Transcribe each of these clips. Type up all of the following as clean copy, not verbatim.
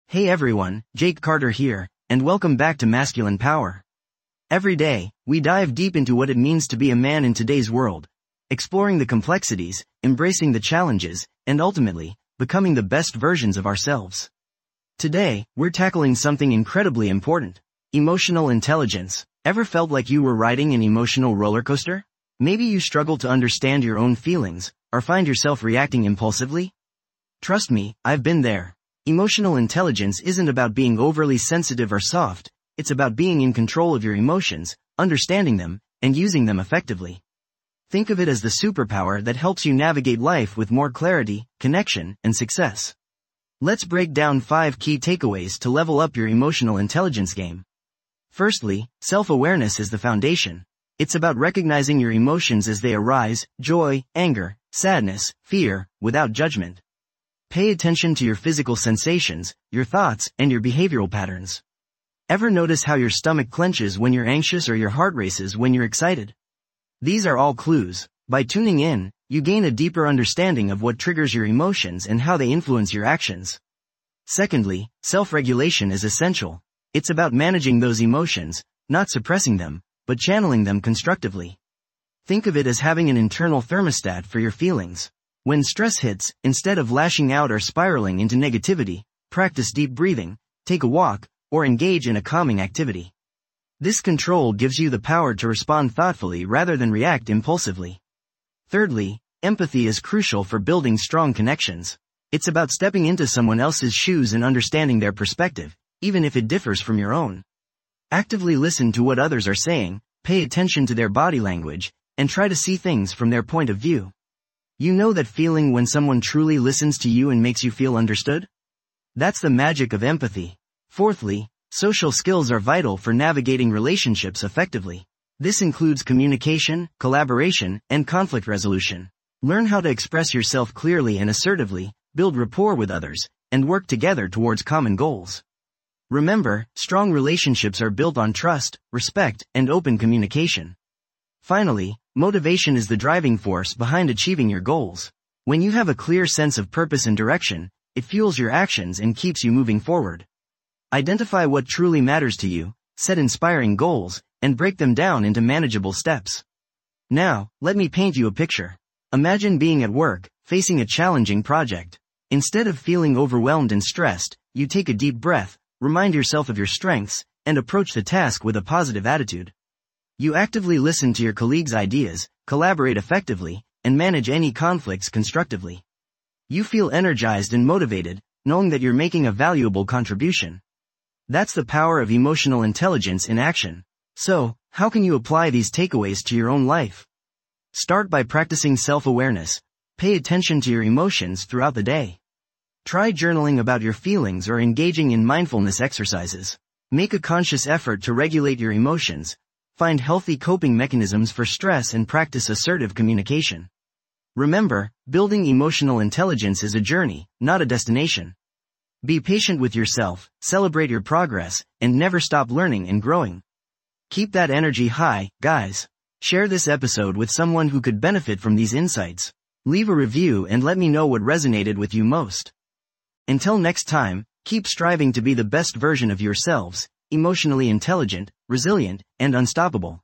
Hey everyone, Jake Carter here, and welcome back to Masculine Power. Every day, we dive deep into what it means to be a man in today's world, exploring the complexities, embracing the challenges, and ultimately, becoming the best versions of ourselves. Today, we're tackling something incredibly important: emotional intelligence. Ever felt like you were riding an emotional roller coaster? Maybe you struggle to understand your own feelings, or find yourself reacting impulsively? Trust me, I've been there. Emotional intelligence isn't about being overly sensitive or soft, it's about being in control of your emotions, understanding them, and using them effectively. Think of it as the superpower that helps you navigate life with more clarity, connection, and success. Let's break down 5 key takeaways to level up your emotional intelligence game. Firstly, self-awareness is the foundation. It's about recognizing your emotions as they arise: joy, anger, sadness, fear, without judgment. Pay attention to your physical sensations, your thoughts, and your behavioral patterns. Ever notice how your stomach clenches when you're anxious or your heart races when you're excited? These are all clues. By tuning in, you gain a deeper understanding of what triggers your emotions and how they influence your actions. Secondly, self-regulation is essential. It's about managing those emotions, not suppressing them, but channeling them constructively. Think of it as having an internal thermostat for your feelings. When stress hits, instead of lashing out or spiraling into negativity, practice deep breathing, take a walk, or engage in a calming activity. This control gives you the power to respond thoughtfully rather than react impulsively. Thirdly, empathy is crucial for building strong connections. It's about stepping into someone else's shoes and understanding their perspective, even if it differs from your own. Actively listen to what others are saying, pay attention to their body language, and try to see things from their point of view. You know that feeling when someone truly listens to you and makes you feel understood? That's the magic of empathy. Fourthly, social skills are vital for navigating relationships effectively. This includes communication, collaboration, and conflict resolution. Learn how to express yourself clearly and assertively, build rapport with others, and work together towards common goals. Remember, strong relationships are built on trust, respect, and open communication. Finally, motivation is the driving force behind achieving your goals. When you have a clear sense of purpose and direction, it fuels your actions and keeps you moving forward. Identify what truly matters to you, set inspiring goals, and break them down into manageable steps. Now, let me paint you a picture. Imagine being at work, facing a challenging project. Instead of feeling overwhelmed and stressed, you take a deep breath, remind yourself of your strengths, and approach the task with a positive attitude. You actively listen to your colleagues' ideas, collaborate effectively, and manage any conflicts constructively. You feel energized and motivated, knowing that you're making a valuable contribution. That's the power of emotional intelligence in action. So, how can you apply these takeaways to your own life? Start by practicing self-awareness. Pay attention to your emotions throughout the day. Try journaling about your feelings or engaging in mindfulness exercises. Make a conscious effort to regulate your emotions. Find healthy coping mechanisms for stress and practice assertive communication. Remember, building emotional intelligence is a journey, not a destination. Be patient with yourself, celebrate your progress, and never stop learning and growing. Keep that energy high, guys. Share this episode with someone who could benefit from these insights. Leave a review and let me know what resonated with you most. Until next time, keep striving to be the best version of yourselves, emotionally intelligent, resilient, and unstoppable.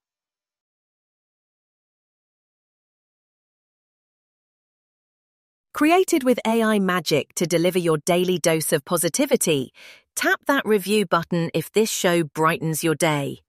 Created with AI magic to deliver your daily dose of positivity, tap that review button if this show brightens your day.